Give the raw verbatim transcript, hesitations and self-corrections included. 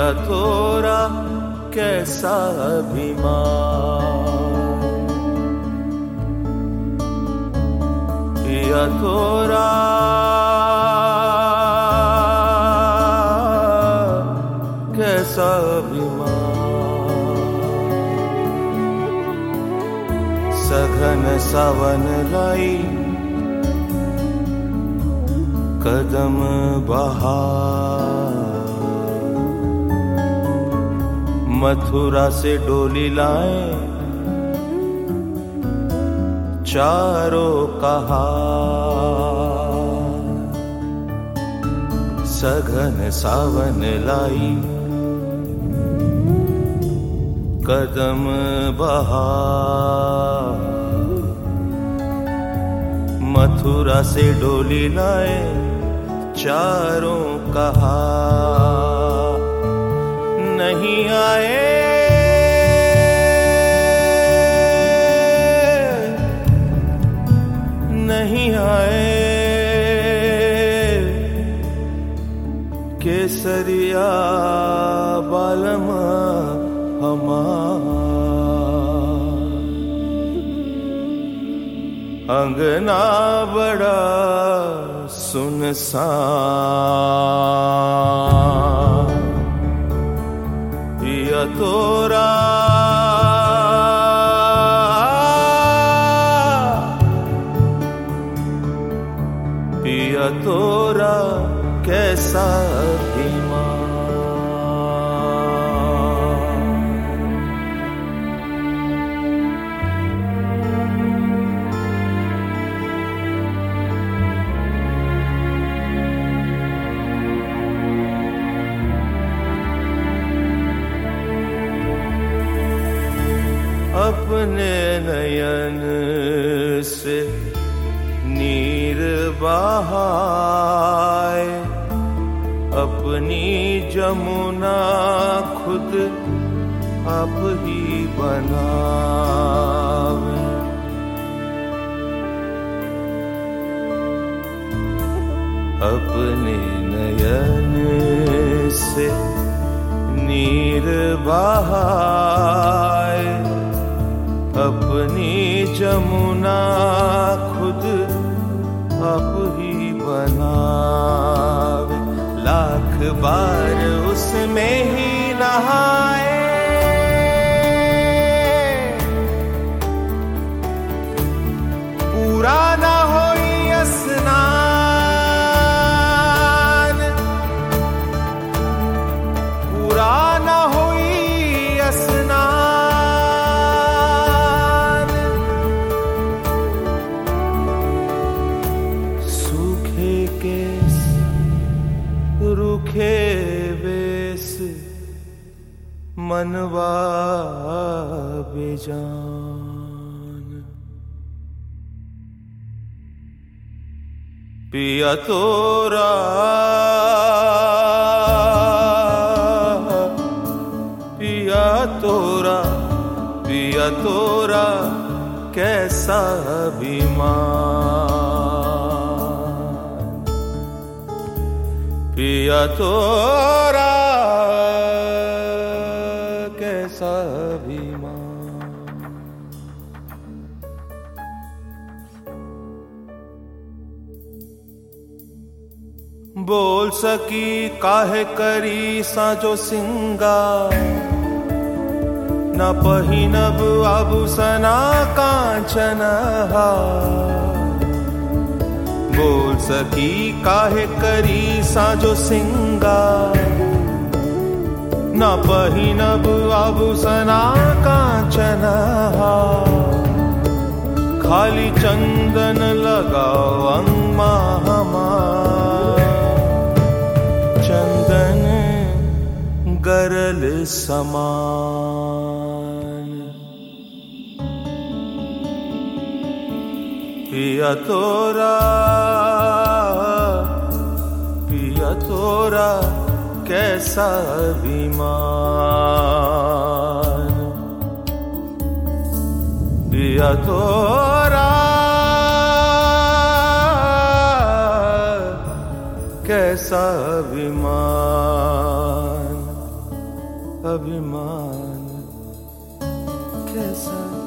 पिया तोरा कैसा अभिमान, पिया तोरा कैसा अभिमान। सघन सावन लाई कदम बहार, मथुरा से डोली लाए चारों कहार। सघन सावन लाई कदम बहार, मथुरा से डोली लाए चारों कहार। नहीं आए नहीं आए केसरिया बालमा हमार। अंगना बड़ा सुनसान, पिया तोरा पिया तोरा कैसा अभिमान। अपने नयन से नीर बहाए, अपनी जमुना खुद आप ही बनावे। अपने नयन से नीर बहाए, अपनी जमुना खुद आप ही बनावे। लाख बार उसमें ही नहाए, पूरा ना होई स्नान, पूरा ना होई स्नान। सूखे केस रूखे वेश, मनवा बेजान। पिया तोरा पिया तोरा पिया तोरा कैसा अभिमान। पिया तोरा कैसा अभिमान। बोल सकी काहे करी साजो सिंगार, न पहिनब आभूषणा कांचन हार। बोल सकी काहे करी साजो सिंगार, न पहिनब आभूषणा कांचन हार। खाली चंदन लगाओ अंगमा हमार, चंदन गरल समान। पिया तोरा पिया तोरा कैसा अभिमान। पिया तोरा कैसा अभिमान। अभिमान कैसा